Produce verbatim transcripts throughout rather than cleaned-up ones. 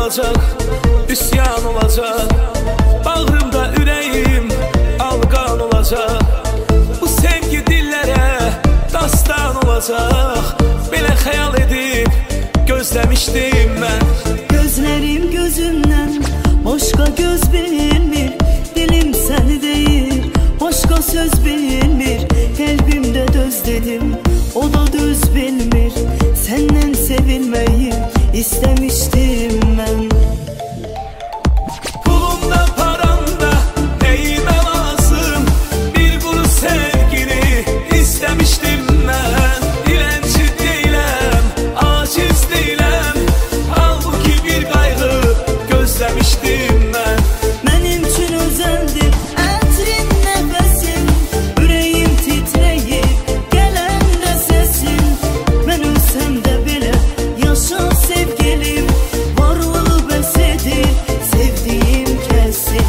olacak, üsyan olacak. Bağrımda ürəyim alqan olacak. Bu sevgi dillərə dastan olacak. Belə xəyal edib gözləmişdim mən. Gözlerim gözümden başka göz bilmir. Dilim seni değil başka söz bilmir. Kalbimde döz dedim o da düz bilmir. Senden sevilmeyi istemiştim ben. Pulumda paramda neyime lazım, bir kuru sevgini istemiştim ben. Dilenci değilim, aciz değilim, halbuki bir kaygı gözlemiştim ben. Benim için özeldir etrin nefesin. Yüreğim titreyip gelen de sesin. Ben ölsem de bile yaşa sevgilim. Varlığı besedir sevdiğim kesin.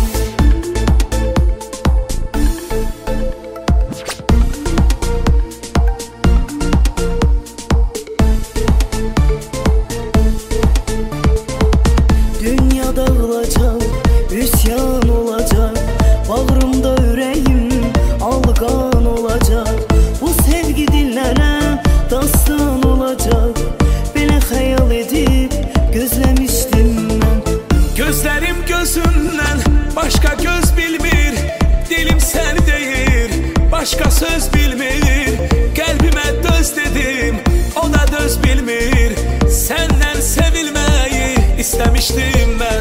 Dünya dağılacak, üsyan olacak. Bağrımda yüreğim algan olacak. Bu sevgi dillere dastan olacak. Beni hayal edip gözlemiştim ben. Gözlerim gözümden başka göz bilmir. Dilim sen değil başka söz bilmir. Kalbime döz dedim o da döz bilmir. Senden sevilmeyi istemiştim ben.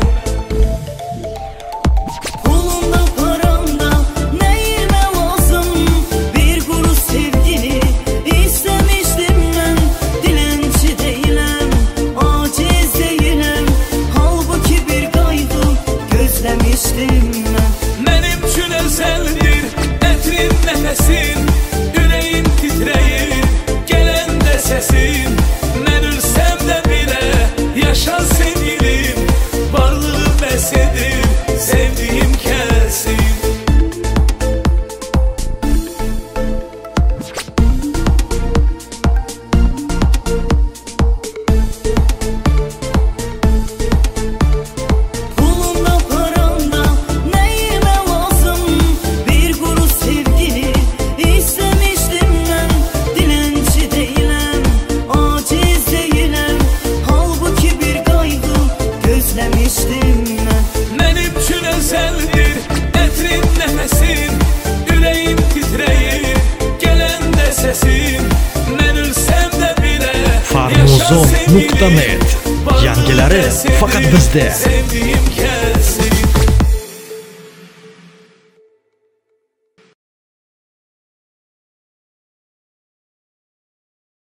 Pulumda paramda neyime lazım, bir kuru sevgini istemiştim ben. Dilenci değilim, aciz değilim, halbuki bir kaygı gözlemiştim ben. Benim için özeldir etrin nefesin. Yüreğim titreyir gelen de sesin. Ben ölsem de bile yaşa sevgilim. Varlığı besedir sevdiğim kesin. Pulumda paramda neyime lazım, bir kuru sevgini istemiştim ben. Dilenci değilim, aciz değilim, halbuki bir kaygı gözlemiştim ben. Benim için özeldir etrin nefesin. Yüreğim titreyir gelen de sesin. Ben ölsem de bile Farmuzon nokta net. Yangileri fakat bizde. sevdiğim kez.